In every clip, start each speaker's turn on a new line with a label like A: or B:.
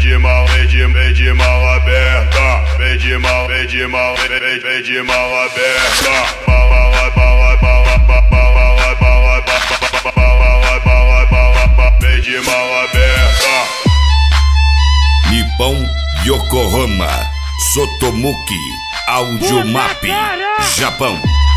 A: de mal aberta, vem de mal aberta, vem de mal aberta.
B: Nippon Yokohama, Sotomuki, Audiomap, Japão.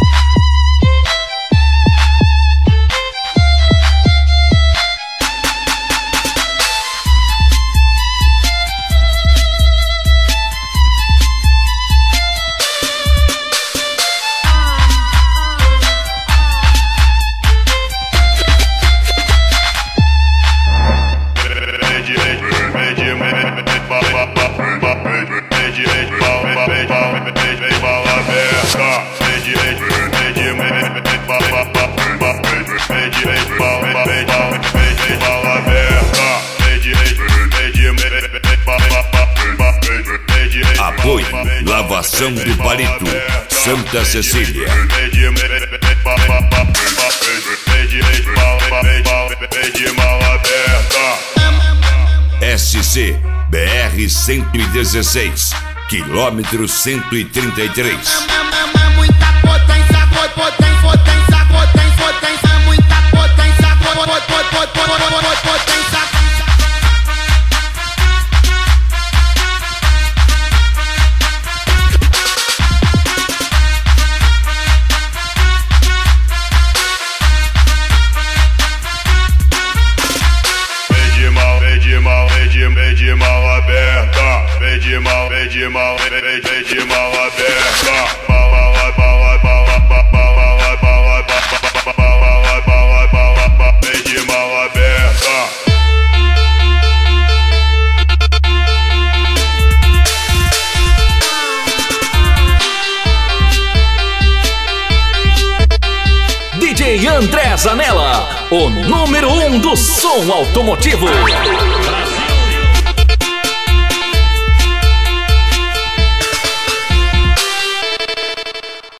B: Apoio Lavação do Palito, Santa Cecília. SC BR 116, quilômetro 133.
C: Muita potência, muita potência, potência.
A: Vem de mal aberta, vem de mal aberta, vem de mal aberta.
D: DJ André Zanella, o número 1 do som automotivo.